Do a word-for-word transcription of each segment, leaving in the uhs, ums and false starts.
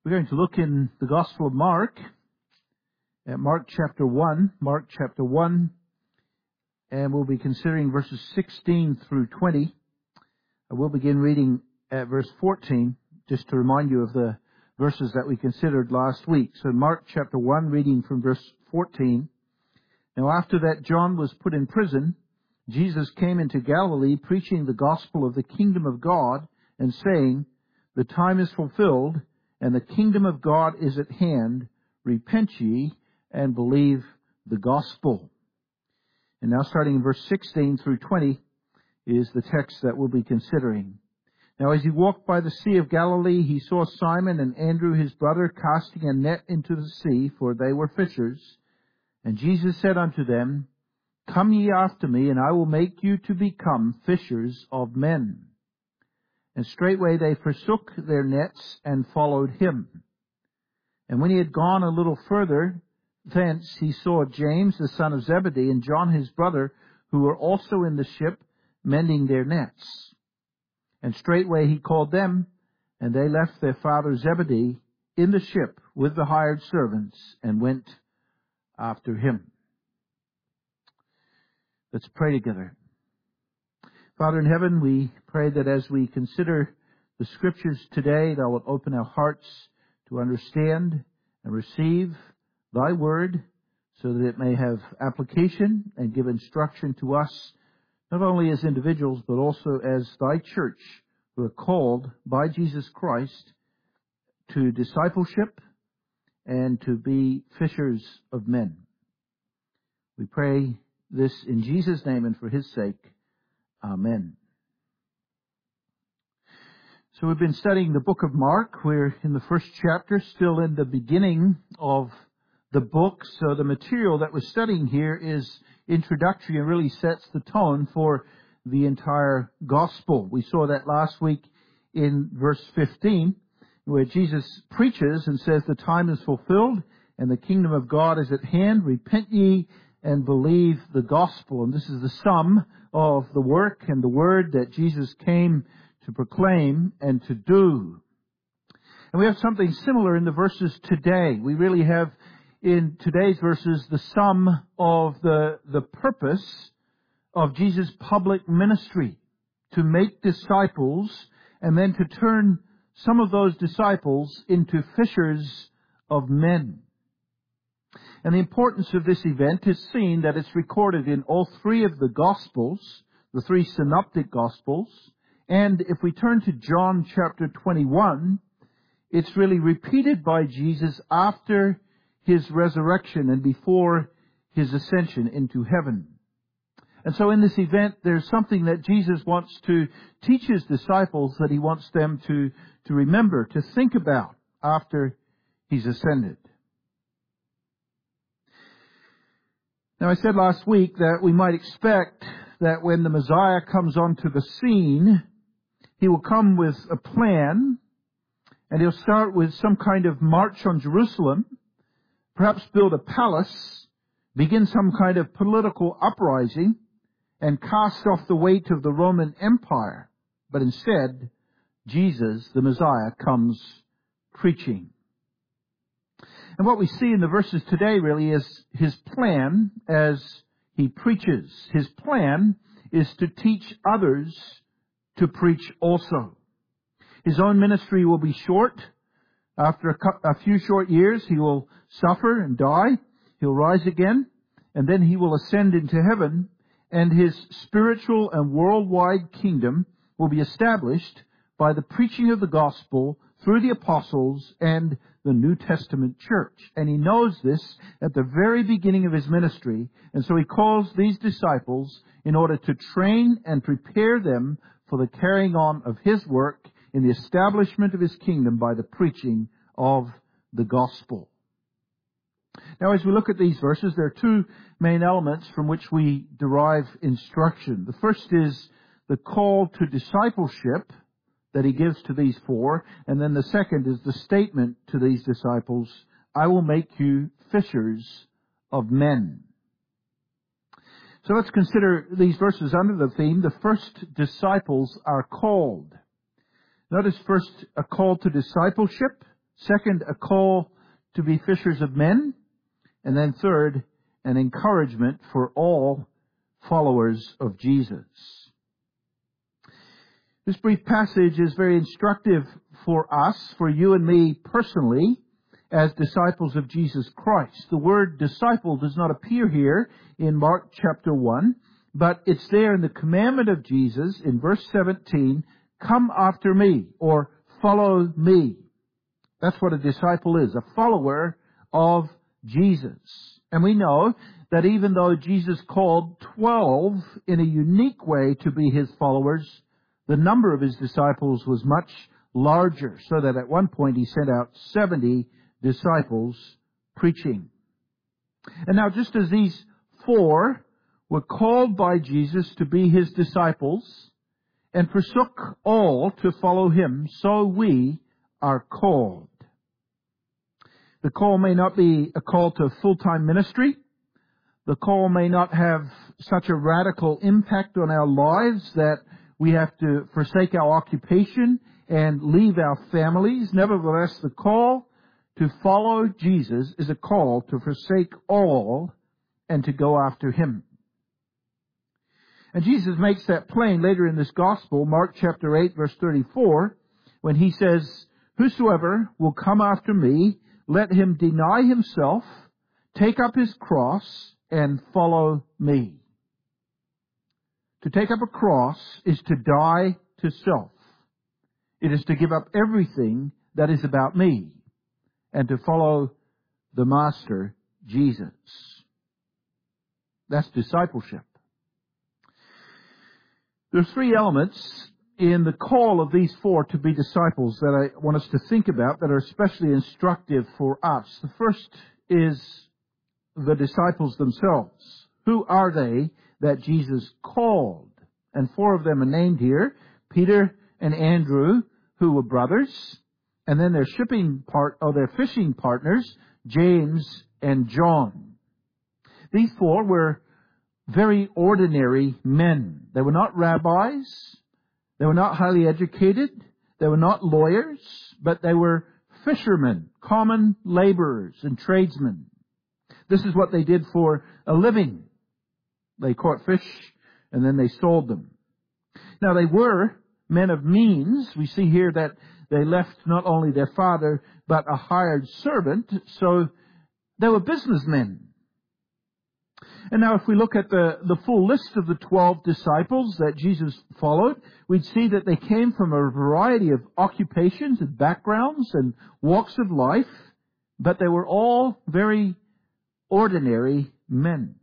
We're going to look in the Gospel of Mark, at Mark chapter one, Mark chapter one, and we'll be considering verses sixteen through twenty. I will begin reading at verse fourteen, just to remind you of the verses that we considered last week. So Mark chapter one, reading from verse fourteen. Now after that John was put in prison, Jesus came into Galilee, preaching the gospel of the kingdom of God, and saying, "The time is fulfilled, and the kingdom of God is at hand. Repent ye, and believe the gospel." And now starting in verse sixteen through twenty is the text that we'll be considering. Now as he walked by the Sea of Galilee, he saw Simon and Andrew his brother casting a net into the sea, for they were fishers. And Jesus said unto them, "Come ye after me, and I will make you to become fishers of men." And straightway they forsook their nets and followed him. And when he had gone a little further thence, he saw James the son of Zebedee and John his brother, who were also in the ship, mending their nets. And straightway he called them, and they left their father Zebedee in the ship with the hired servants, and went after him. Let's pray together. Father in heaven, we pray that as we consider the Scriptures today, Thou wilt open our hearts to understand and receive Thy Word, so that it may have application and give instruction to us, not only as individuals, but also as Thy church, who are called by Jesus Christ to discipleship and to be fishers of men. We pray this in Jesus' name and for His sake. Amen. So we've been studying the book of Mark. We're in the first chapter, still in the beginning of the book. So the material that we're studying here is introductory and really sets the tone for the entire gospel. We saw that last week in verse fifteen, where Jesus preaches and says, "The time is fulfilled and the kingdom of God is at hand. Repent ye and believe the gospel." And this is the sum of the work and the word that Jesus came to proclaim and to do. And we have something similar in the verses today. We really have in today's verses the sum of the, the purpose of Jesus' public ministry, to make disciples and then to turn some of those disciples into fishers of men. And the importance of this event is seen that it's recorded in all three of the Gospels, the three synoptic Gospels. And if we turn to John chapter twenty-one, it's really repeated by Jesus after His resurrection and before His ascension into heaven. And so in this event, there's something that Jesus wants to teach His disciples, that He wants them to, to remember, to think about after He's ascended. Now, I said last week that we might expect that when the Messiah comes onto the scene, He will come with a plan, and He'll start with some kind of march on Jerusalem, perhaps build a palace, begin some kind of political uprising, and cast off the weight of the Roman Empire. But instead, Jesus, the Messiah, comes preaching. And what we see in the verses today really is His plan as He preaches. His plan is to teach others to preach also. His own ministry will be short. After a, cu- a few short years, He will suffer and die. He'll rise again, and then He will ascend into heaven, and His spiritual and worldwide kingdom will be established by the preaching of the gospel through the apostles and the New Testament church. And He knows this at the very beginning of His ministry, and so He calls these disciples in order to train and prepare them for the carrying on of His work in the establishment of His kingdom by the preaching of the gospel. Now, as we look at these verses, there are two main elements from which we derive instruction. The first is the call to discipleship that He gives to these four, and then the second is the statement to these disciples, "I will make you fishers of men." So let's consider these verses under the theme, the first disciples are called. Notice first a call to discipleship, Second, a call to be fishers of men. And then third, an encouragement for all followers of Jesus. This brief passage is very instructive for us, for you and me personally, as disciples of Jesus Christ. The word disciple does not appear here in Mark chapter one, but it's there in the commandment of Jesus in verse seventeen, come after me, or follow me. That's what a disciple is, a follower of Jesus. And we know that even though Jesus called twelve in a unique way to be his followers, the number of his disciples was much larger, so that at one point he sent out seventy disciples preaching. And now, just as these four were called by Jesus to be his disciples and forsook all to follow him, so we are called. The call may not be a call to full-time ministry. The call may not have such a radical impact on our lives that we have to forsake our occupation and leave our families. Nevertheless, the call to follow Jesus is a call to forsake all and to go after him. And Jesus makes that plain later in this gospel, Mark chapter eight, verse thirty-four, when he says, whosoever will come after me, let him deny himself, take up his cross, and follow me. To take up a cross is to die to self. It is to give up everything that is about me and to follow the Master, Jesus. That's discipleship. There's three elements in the call of these four to be disciples that I want us to think about that are especially instructive for us. The first is the disciples themselves. Who are they that Jesus called? And four of them are named here, Peter and Andrew, who were brothers, and then their shipping part, or their fishing partners, James and John. These four were very ordinary men. They were not rabbis. They were not highly educated. They were not lawyers, but they were fishermen, common laborers and tradesmen. This is what they did for a living. They caught fish and then they sold them. Now they were men of means. We see here that they left not only their father, but a hired servant. So they were businessmen. And now if we look at the, the full list of the twelve disciples that Jesus followed, we'd see that they came from a variety of occupations and backgrounds and walks of life, but they were all very ordinary men.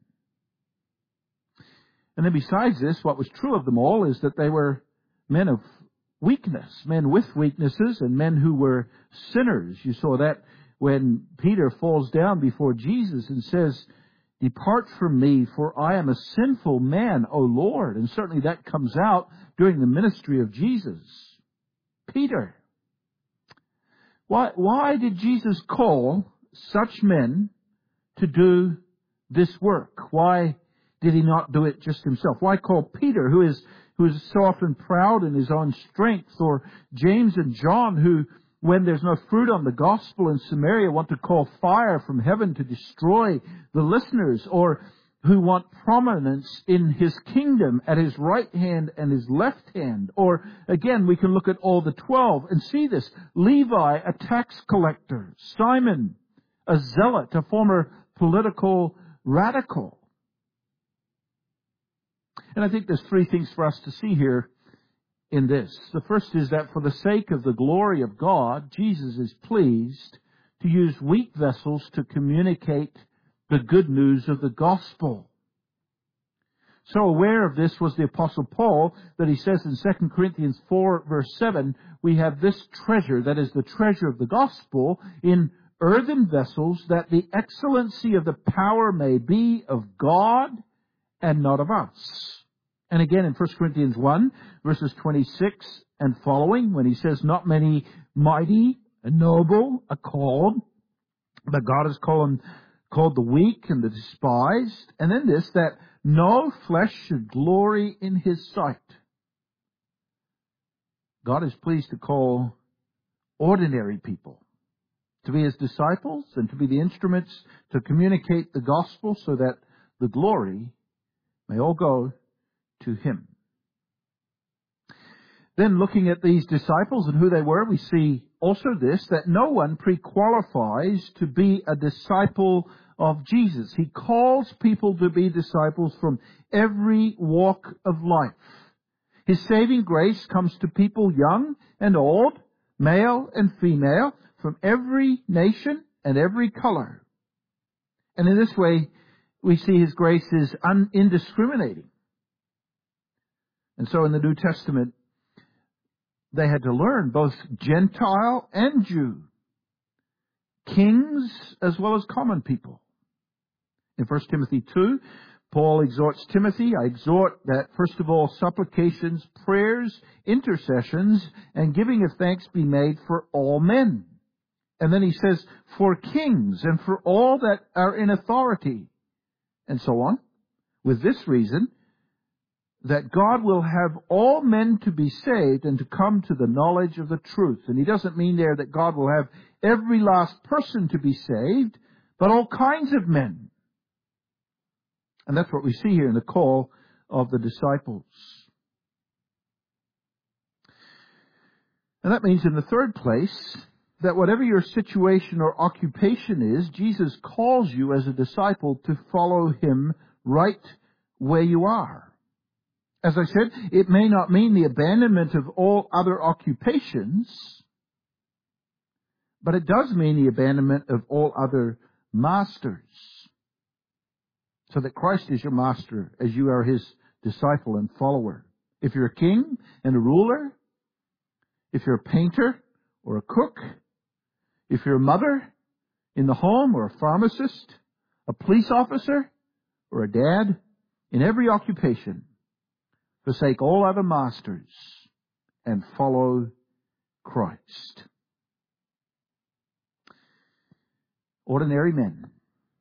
And then besides this, what was true of them all is that they were men of weakness, men with weaknesses, and men who were sinners. You saw that when Peter falls down before Jesus and says, depart from me, for I am a sinful man, O Lord. And certainly that comes out during the ministry of Jesus. Peter. Why, why did Jesus call such men to do this work? Why did he not do it just himself? Why call Peter, who is who is so often proud in his own strength, or James and John, who, when there's no fruit on the gospel in Samaria, want to call fire from heaven to destroy the listeners, or who want prominence in his kingdom at his right hand and his left hand? Or again, we can look at all the twelve and see this. Levi, a tax collector. Simon, a zealot, a former political radical. And I think there's three things for us to see here in this. The first is that for the sake of the glory of God, Jesus is pleased to use weak vessels to communicate the good news of the gospel. So aware of this was the Apostle Paul that he says in Second Corinthians four verse seven, we have this treasure, that is the treasure of the gospel, in earthen vessels, that the excellency of the power may be of God and not of us. And again in First Corinthians one, verses twenty-six and following, when he says, not many mighty and noble are called, but God has called, called the weak and the despised. And then this, that no flesh should glory in his sight. God is pleased to call ordinary people to be His disciples and to be the instruments to communicate the gospel so that the glory may all go to Him. Then looking at these disciples and who they were, we see also this, that no one pre-qualifies to be a disciple of Jesus. He calls people to be disciples from every walk of life. His saving grace comes to people young and old, male and female, from every nation and every color. And in this way, we see His grace is un- indiscriminating. And so in the New Testament, they had to learn both Gentile and Jew, kings as well as common people. In First Timothy two, Paul exhorts Timothy, I exhort that first of all supplications, prayers, intercessions, and giving of thanks be made for all men. And then he says, for kings and for all that are in authority, and so on, with this reason, that God will have all men to be saved and to come to the knowledge of the truth. And he doesn't mean there that God will have every last person to be saved, but all kinds of men. And that's what we see here in the call of the disciples. And that means in the third place, that whatever your situation or occupation is, Jesus calls you as a disciple to follow Him right where you are. As I said, it may not mean the abandonment of all other occupations, but it does mean the abandonment of all other masters. So that Christ is your master as you are His disciple and follower. If you're a king and a ruler, if you're a painter or a cook, if you're a mother in the home or a pharmacist, a police officer or a dad, in every occupation, forsake all other masters and follow Christ. Ordinary men.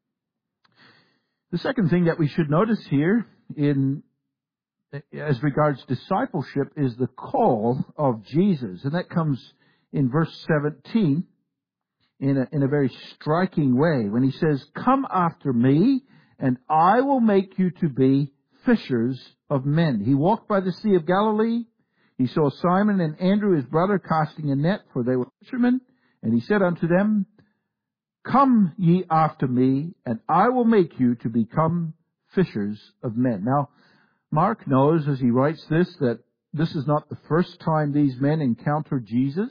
The second thing that we should notice here in as regards discipleship is the call of Jesus. And that comes in verse seventeen in a, in a very striking way when he says, come after me and I will make you to be fishers of men. He walked by the Sea of Galilee. He saw Simon and Andrew, his brother, casting a net, for they were fishermen. And he said unto them, come ye after me, and I will make you to become fishers of men. Now, Mark knows as he writes this that this is not the first time these men encounter Jesus.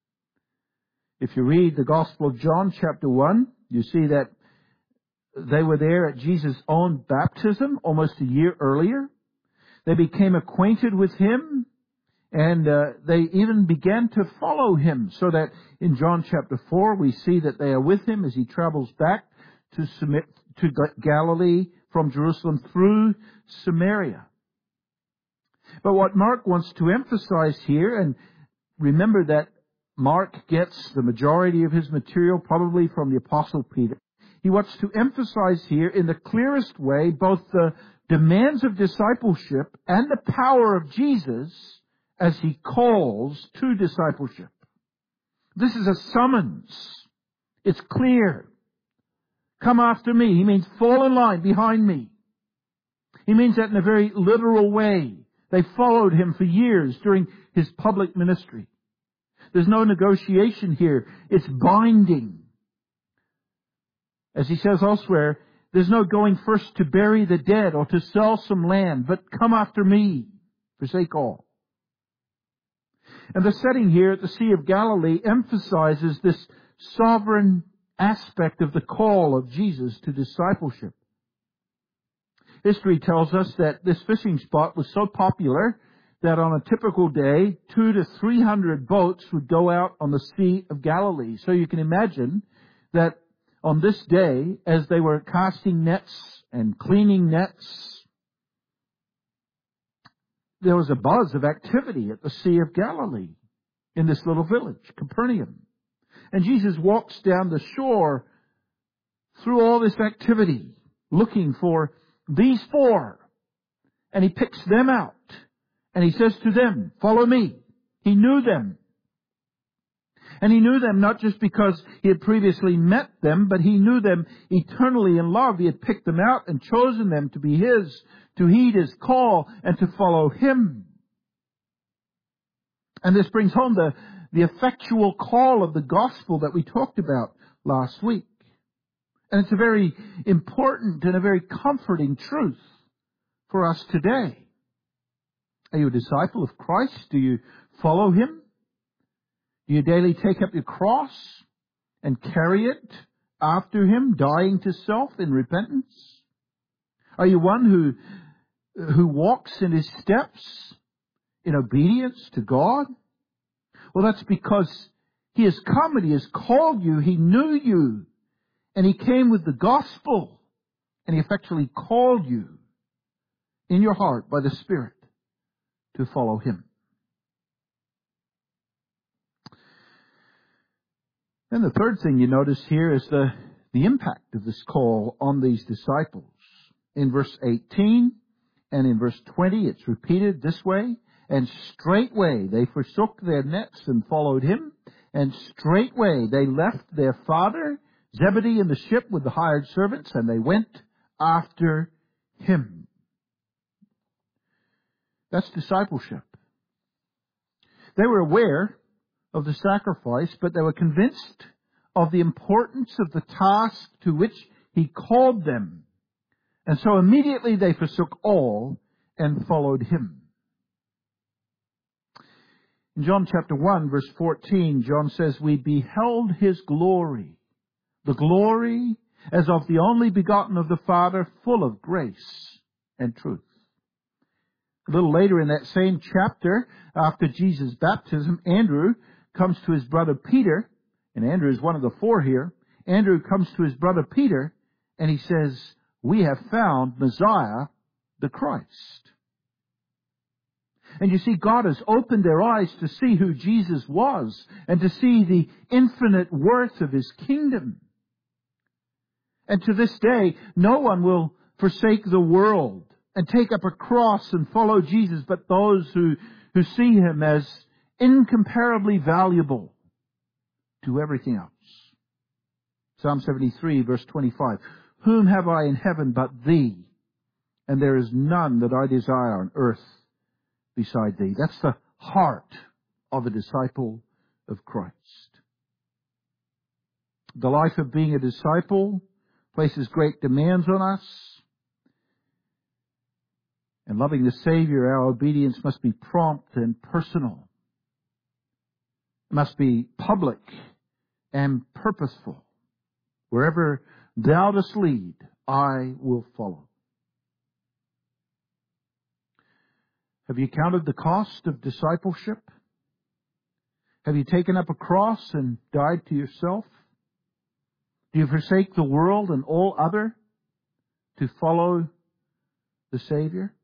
If you read the Gospel of John, chapter one, you see that they were there at Jesus' own baptism almost a year earlier. They became acquainted with Him, and uh, they even began to follow Him. So that in John chapter four, we see that they are with Him as He travels back to submit to Galilee from Jerusalem through Samaria. But what Mark wants to emphasize here, and remember that Mark gets the majority of his material probably from the Apostle Peter. He wants to emphasize here in the clearest way both the demands of discipleship and the power of Jesus as He calls to discipleship. This is a summons. It's clear. Come after me. He means fall in line behind me. He means that in a very literal way. They followed Him for years during His public ministry. There's no negotiation here. It's binding. As He says elsewhere, there's no going first to bury the dead or to sell some land, but come after me, forsake all. And the setting here at the Sea of Galilee emphasizes this sovereign aspect of the call of Jesus to discipleship. History tells us that this fishing spot was so popular that on a typical day, two to three hundred boats would go out on the Sea of Galilee. So you can imagine that on this day, as they were casting nets and cleaning nets, there was a buzz of activity at the Sea of Galilee in this little village, Capernaum. And Jesus walks down the shore through all this activity, looking for these four. And He picks them out. And He says to them, follow me. He knew them. And He knew them not just because He had previously met them, but He knew them eternally in love. He had picked them out and chosen them to be His, to heed His call and to follow Him. And this brings home the, the effectual call of the gospel that we talked about last week. And it's a very important and a very comforting truth for us today. Are you a disciple of Christ? Do you follow Him? Do you daily take up your cross and carry it after Him, dying to self in repentance? Are you one who, who walks in His steps in obedience to God? Well, that's because He has come and He has called you. He knew you. And He came with the gospel. And He effectually called you in your heart by the Spirit to follow Him. Then the third thing you notice here is the, the impact of this call on these disciples. In verse eighteen and in verse twenty, it's repeated this way. And straightway they forsook their nets and followed Him. And straightway they left their father Zebedee in the ship with the hired servants, and they went after Him. That's discipleship. They were aware of the sacrifice, but they were convinced of the importance of the task to which He called them. And so immediately they forsook all and followed Him. In John chapter one, verse fourteen, John says, "We beheld His glory, the glory as of the only begotten of the Father, full of grace and truth." A little later in that same chapter, after Jesus' baptism, Andrew comes to his brother Peter, and Andrew is one of the four here. Andrew comes to his brother Peter, and he says, "We have found Messiah, the Christ." And you see, God has opened their eyes to see who Jesus was and to see the infinite worth of His kingdom. And to this day, no one will forsake the world and take up a cross and follow Jesus, but those who, who see Him as incomparably valuable to everything else. Psalm seventy-three, verse twenty-five. "Whom have I in heaven but Thee? And there is none that I desire on earth beside Thee." That's the heart of a disciple of Christ. The life of being a disciple places great demands on us. And loving the Savior, our obedience must be prompt and personal. It must be public and purposeful. Wherever Thou dost lead, I will follow. Have you counted the cost of discipleship? Have you taken up a cross and died to yourself? Do you forsake the world and all other to follow the Savior?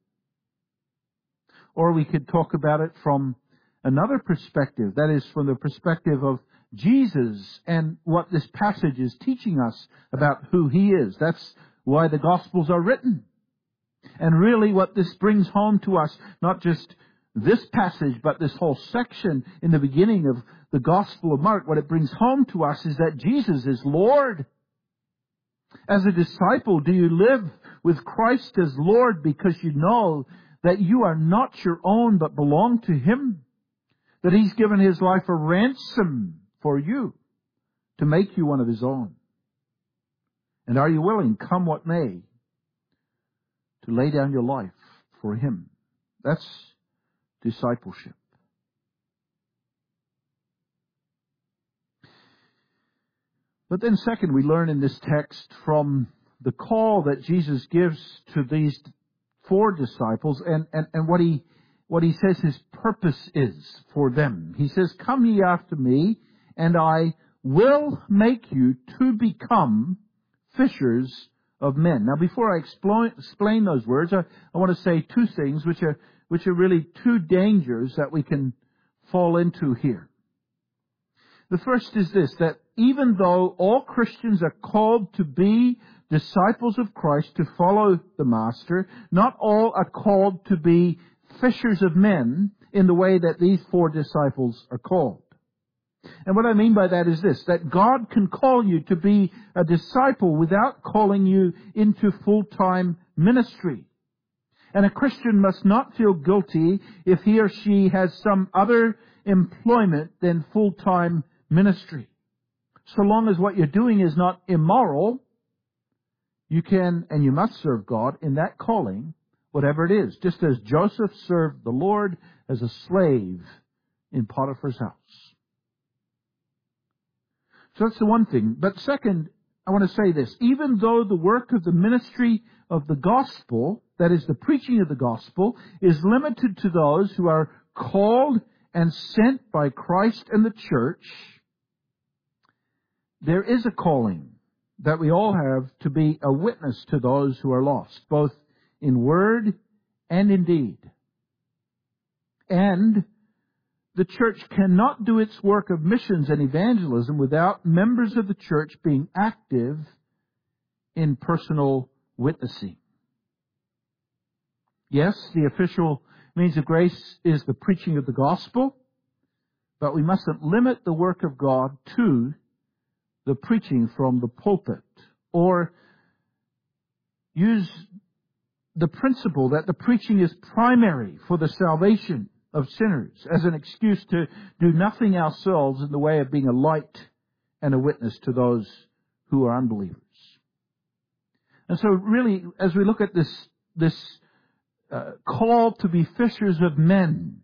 Or we could talk about it from another perspective, that is, from the perspective of Jesus and what this passage is teaching us about who He is. That's why the Gospels are written. And really what this brings home to us, not just this passage, but this whole section in the beginning of the Gospel of Mark, what it brings home to us is that Jesus is Lord. As a disciple, do you live with Christ as Lord because you know that you are not your own but belong to Him? That He's given His life a ransom for you to make you one of His own? And are you willing, come what may, to lay down your life for Him? That's discipleship. But then second, we learn in this text from the call that Jesus gives to these four disciples and, and, and what he what he says His purpose is for them. He says, "Come ye after me, and I will make you to become fishers of men." Now, before I explain, explain those words, I, I want to say two things which are which are really two dangers that we can fall into here. The first is this, that even though all Christians are called to be disciples of Christ, to follow the Master, not all are called to be fishers of men in the way that these four disciples are called. And what I mean by that is this, that God can call you to be a disciple without calling you into full-time ministry. And a Christian must not feel guilty if he or she has some other employment than full-time ministry. So long as what you're doing is not immoral, you can and you must serve God in that calling, whatever it is. Just as Joseph served the Lord as a slave in Potiphar's house. So that's the one thing. But second, I want to say this. Even though the work of the ministry of the gospel, that is the preaching of the gospel, is limited to those who are called and sent by Christ and the church, there is a calling that we all have to be a witness to those who are lost, both in word and in deed. And the church cannot do its work of missions and evangelism without members of the church being active in personal witnessing. Yes, the official means of grace is the preaching of the gospel, but we mustn't limit the work of God to the preaching from the pulpit, or use the principle that the preaching is primary for the salvation of sinners as an excuse to do nothing ourselves in the way of being a light and a witness to those who are unbelievers. And so really, as we look at this, this uh, call to be fishers of men,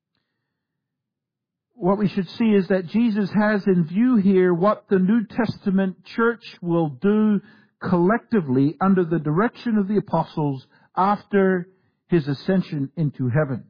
what we should see is that Jesus has in view here what the New Testament church will do collectively under the direction of the apostles after his ascension into heaven.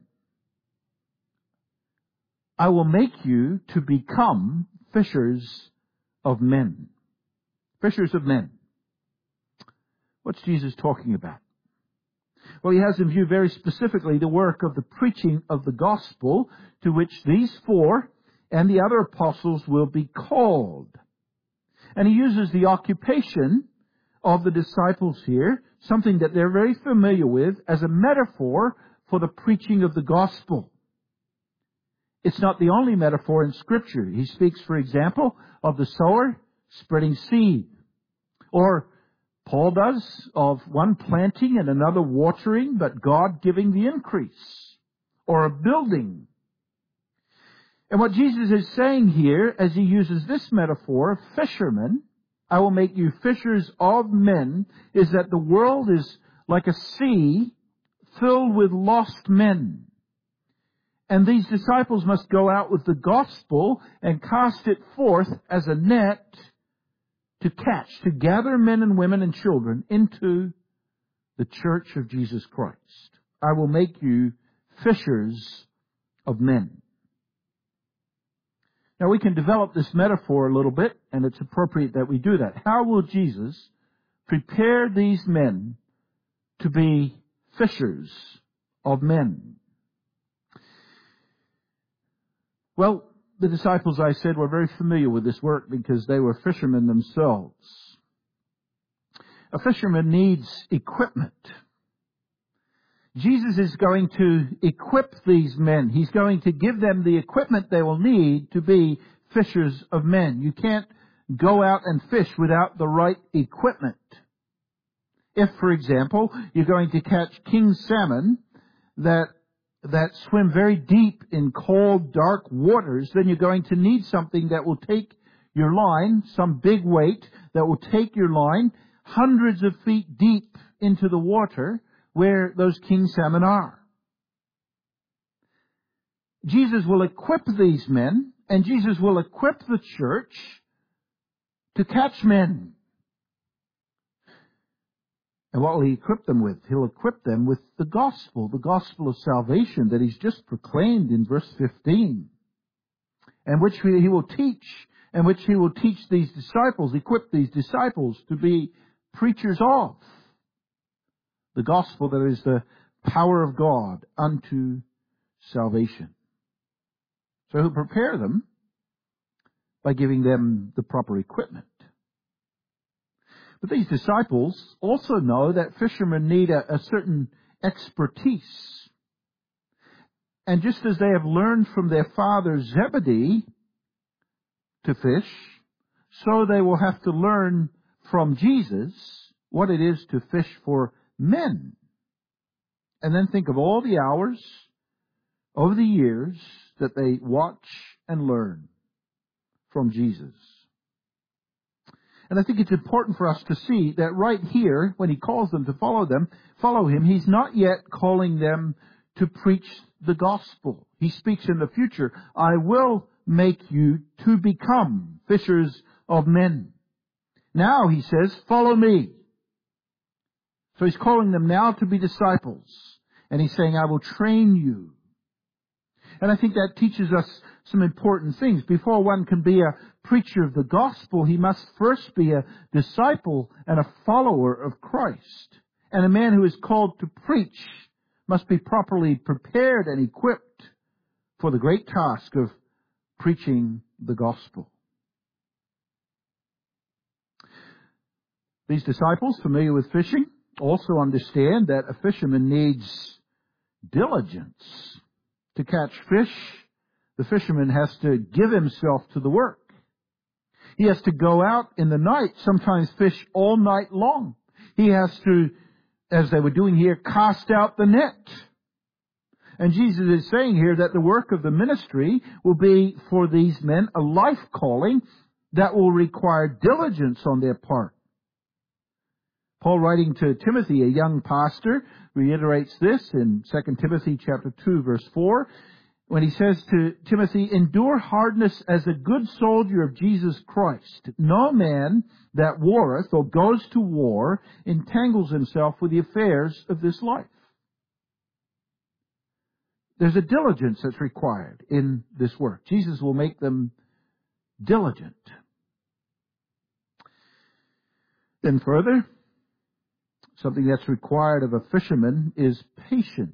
I will make you to become fishers of men. Fishers of men. What's Jesus talking about? Well, he has in view very specifically the work of the preaching of the gospel to which these four and the other apostles will be called. And he uses the occupation of the disciples here, something that they're very familiar with, as a metaphor for the preaching of the gospel. It's not the only metaphor in Scripture. He speaks, for example, of the sower spreading seed. Or Paul does of one planting and another watering, but God giving the increase. Or a building. And what Jesus is saying here, as he uses this metaphor of fishermen, I will make you fishers of men, is that the world is like a sea filled with lost men. And these disciples must go out with the gospel and cast it forth as a net to catch, to gather men and women and children into the church of Jesus Christ. I will make you fishers of men. Now we can develop this metaphor a little bit, and it's appropriate that we do that. How will Jesus prepare these men to be fishers of men? Well, the disciples, I said, were very familiar with this work because they were fishermen themselves. A fisherman needs equipment. Jesus is going to equip these men. He's going to give them the equipment they will need to be fishers of men. You can't go out and fish without the right equipment. If, for example, you're going to catch king salmon that that swim very deep in cold, dark waters, then you're going to need something that will take your line, some big weight that will take your line hundreds of feet deep into the water where those king salmon are. Jesus will equip these men, and Jesus will equip the church to catch men. And what will he equip them with? He'll equip them with the gospel, the gospel of salvation that he's just proclaimed in verse fifteen, and which he will teach, and which he will teach these disciples, equip these disciples to be preachers of. The gospel that is the power of God unto salvation. So he'll prepare them by giving them the proper equipment. But these disciples also know that fishermen need a, a certain expertise. And just as they have learned from their father Zebedee to fish, so they will have to learn from Jesus what it is to fish for men. And then think of all the hours over the years that they watch and learn from Jesus. And I think it's important for us to see that right here, when he calls them to follow them, follow him, he's not yet calling them to preach the gospel. He speaks in the future, I will make you to become fishers of men. Now, he says, follow me. So he's calling them now to be disciples. And he's saying, I will train you. And I think that teaches us some important things. Before one can be a preacher of the gospel, he must first be a disciple and a follower of Christ. And a man who is called to preach must be properly prepared and equipped for the great task of preaching the gospel. These disciples, familiar with fishing, also understand that a fisherman needs diligence. To catch fish, the fisherman has to give himself to the work. He has to go out in the night, sometimes fish all night long. He has to, as they were doing here, cast out the net. And Jesus is saying here that the work of the ministry will be for these men a life calling that will require diligence on their part. Paul, writing to Timothy, a young pastor, reiterates this in Second Timothy chapter two, verse four, when he says to Timothy, endure hardness as a good soldier of Jesus Christ. No man that warreth or goes to war entangles himself with the affairs of this life. There's a diligence that's required in this work. Jesus will make them diligent. Then further, something that's required of a fisherman is patience.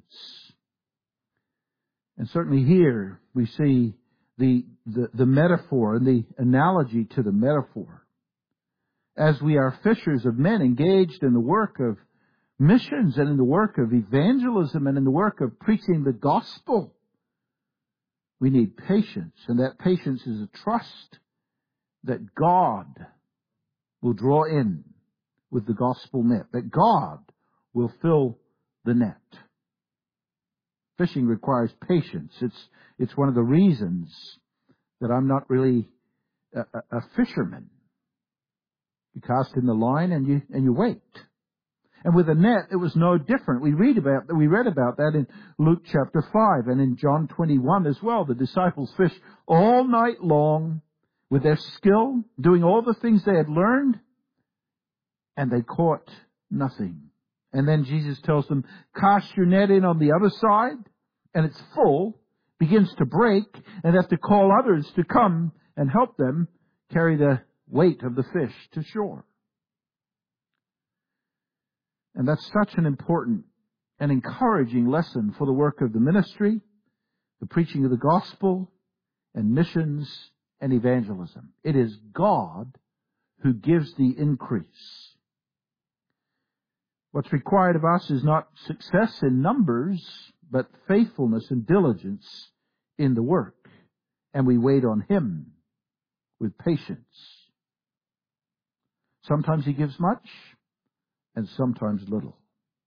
And certainly here we see the, the, the metaphor and the analogy to the metaphor. As we are fishers of men engaged in the work of missions and in the work of evangelism and in the work of preaching the gospel, we need patience. And that patience is a trust that God will draw in with the gospel net, that God will fill the net. Fishing requires patience. It's, it's one of the reasons that I'm not really a, a, a fisherman. You cast in the line and you, and you wait. And with a net, it was no different. We read about, we read about that in Luke chapter five and in John twenty-one as well. The disciples fished all night long with their skill, doing all the things they had learned, and they caught nothing. And then Jesus tells them, cast your net in on the other side, and it's full, begins to break, and they have to call others to come and help them carry the weight of the fish to shore. And that's such an important and encouraging lesson for the work of the ministry, the preaching of the gospel, and missions and evangelism. It is God who gives the increase. What's required of us is not success in numbers, but faithfulness and diligence in the work. And we wait on Him with patience. Sometimes He gives much, and sometimes little.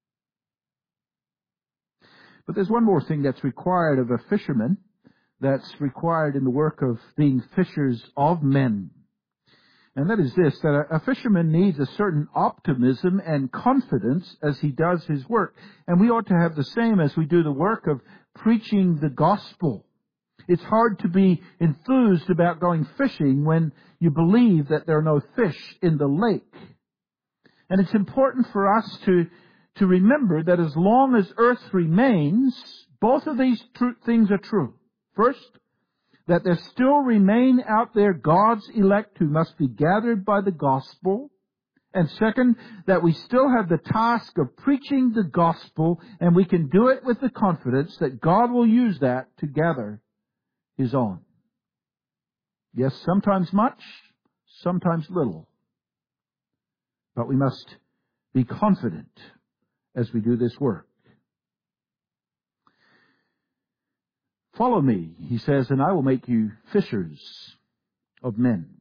But there's one more thing that's required of a fisherman, that's required in the work of being fishers of men. And that is this, that a fisherman needs a certain optimism and confidence as he does his work. And we ought to have the same as we do the work of preaching the gospel. It's hard to be enthused about going fishing when you believe that there are no fish in the lake. And it's important for us to, to remember that as long as earth remains, both of these tr- things are true. First, that there still remain out there God's elect who must be gathered by the gospel. And second, that we still have the task of preaching the gospel, and we can do it with the confidence that God will use that to gather His own. Yes, sometimes much, sometimes little. But we must be confident as we do this work. Follow me, He says, and I will make you fishers of men.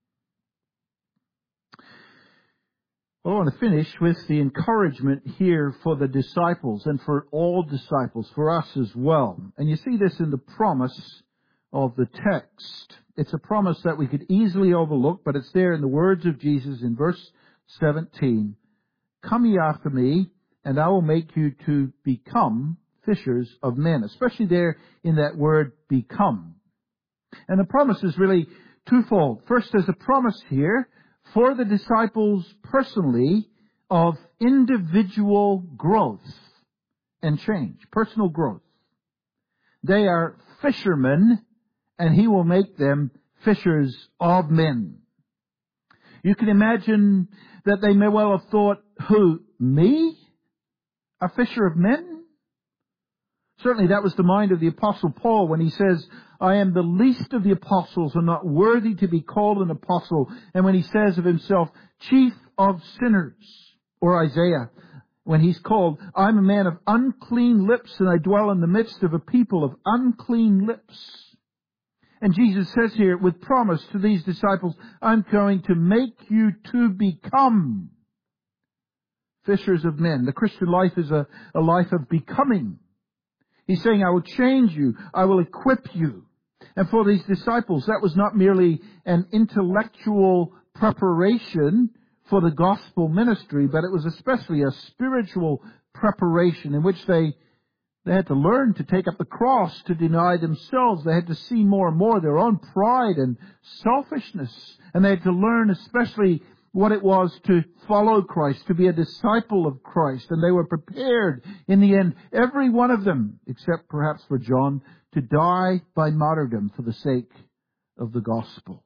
Well, I want to finish with the encouragement here for the disciples and for all disciples, for us as well. And you see this in the promise of the text. It's a promise that we could easily overlook, but it's there in the words of Jesus in verse seventeen. Come ye after me, and I will make you to become fishers of men. Especially there in that word become. And the promise is really twofold. First, there's a promise here for the disciples personally of individual growth and change, personal growth. They are fishermen, and he will make them fishers of men. You can imagine that they may well have thought, who, me? A fisher of men? Certainly that was the mind of the Apostle Paul when he says, I am the least of the apostles and not worthy to be called an apostle. And when he says of himself, chief of sinners, or Isaiah, when he's called, I'm a man of unclean lips and I dwell in the midst of a people of unclean lips. And Jesus says here with promise to these disciples, I'm going to make you to become fishers of men. The Christian life is a, a life of becoming. He's saying, I will change you. I will equip you. And for these disciples, that was not merely an intellectual preparation for the gospel ministry, but it was especially a spiritual preparation in which they, they had to learn to take up the cross, to deny themselves. They had to see more and more their own pride and selfishness. And they had to learn especially what it was to follow Christ, to be a disciple of Christ. And they were prepared in the end, every one of them, except perhaps for John, to die by martyrdom for the sake of the gospel.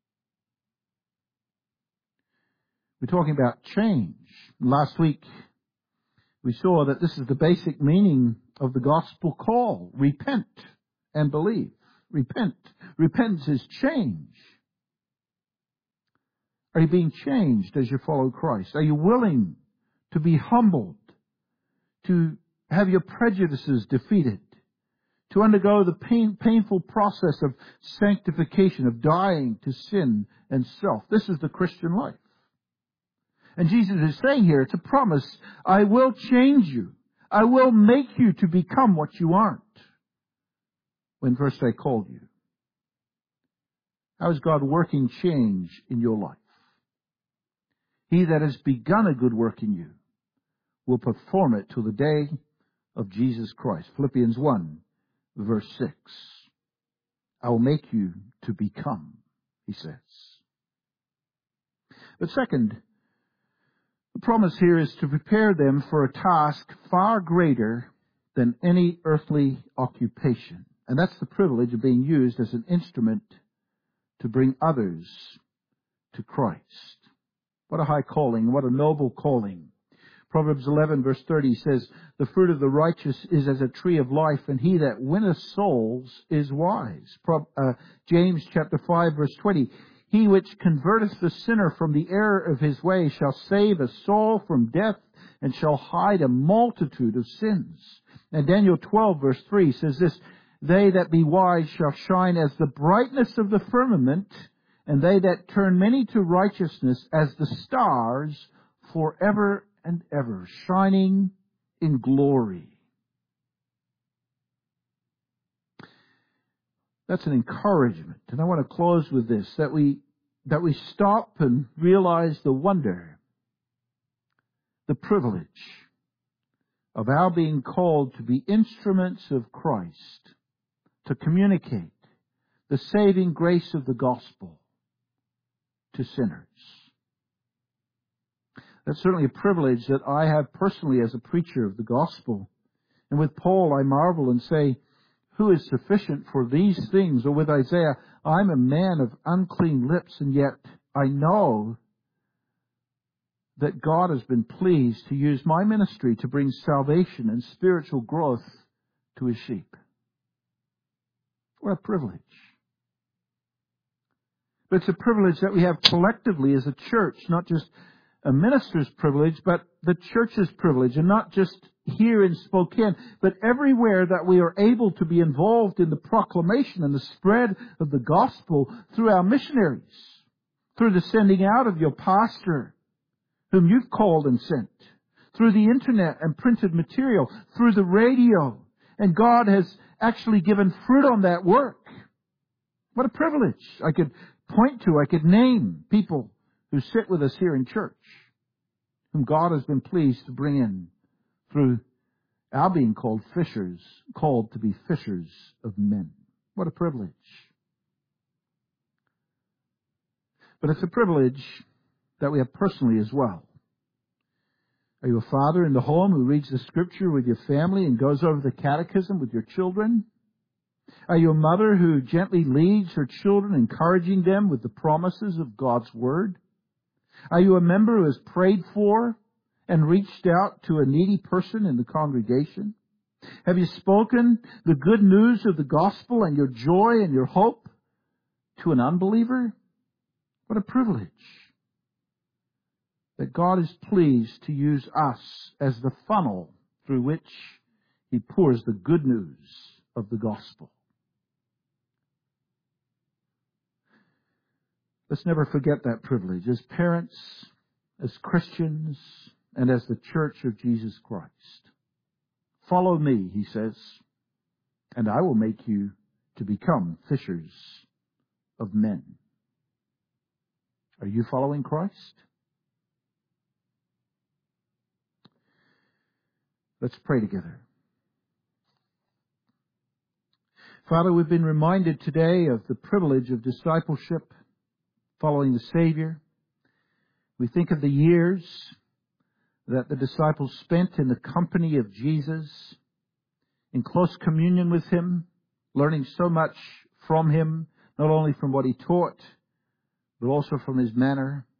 We're talking about change. Last week, we saw that this is the basic meaning of the gospel call. Repent and believe. Repent. Repentance is change. Are you being changed as you follow Christ? Are you willing to be humbled, to have your prejudices defeated, to undergo the pain, painful process of sanctification, of dying to sin and self? This is the Christian life. And Jesus is saying here, it's a promise, I will change you. I will make you to become what you aren't when first I called you. How is God working change in your life? He that has begun a good work in you will perform it till the day of Jesus Christ. Philippians one, verse six. I will make you to become, he says. But second, the promise here is to prepare them for a task far greater than any earthly occupation. And that's the privilege of being used as an instrument to bring others to Christ. What a high calling, what a noble calling. Proverbs eleven verse thirty says, the fruit of the righteous is as a tree of life, and he that winneth souls is wise. Pro- uh, James chapter five verse twenty, he which converteth the sinner from the error of his way shall save a soul from death, and shall hide a multitude of sins. And Daniel twelve verse three says this, they that be wise shall shine as the brightness of the firmament, and they that turn many to righteousness as the stars forever and ever, shining in glory. That's an encouragement. And I want to close with this, that we, that we stop and realize the wonder, the privilege of our being called to be instruments of Christ, to communicate the saving grace of the gospel to sinners. That's certainly a privilege that I have personally as a preacher of the gospel. And with Paul, I marvel and say, who is sufficient for these things? Or with Isaiah, I'm a man of unclean lips, and yet I know that God has been pleased to use my ministry to bring salvation and spiritual growth to his sheep. What a privilege. But it's a privilege that we have collectively as a church, not just a minister's privilege, but the church's privilege, and not just here in Spokane, but everywhere that we are able to be involved in the proclamation and the spread of the gospel through our missionaries, through the sending out of your pastor, whom you've called and sent, through the internet and printed material, through the radio. And God has actually given fruit on that work. What a privilege. I could point to, I could name people who sit with us here in church, whom God has been pleased to bring in through our being called fishers, called to be fishers of men. What a privilege. But it's a privilege that we have personally as well. Are you a father in the home who reads the Scripture with your family and goes over the catechism with your children? Are you a mother who gently leads her children, encouraging them with the promises of God's Word? Are you a member who has prayed for and reached out to a needy person in the congregation? Have you spoken the good news of the gospel and your joy and your hope to an unbeliever? What a privilege that God is pleased to use us as the funnel through which He pours the good news of the gospel. Let's never forget that privilege as parents, as Christians, and as the Church of Jesus Christ. Follow me, He says, and I will make you to become fishers of men. Are you following Christ? Let's pray together. Father, we've been reminded today of the privilege of discipleship, following the Savior. We think of the years that the disciples spent in the company of Jesus, in close communion with Him, learning so much from Him, not only from what He taught, but also from His manner.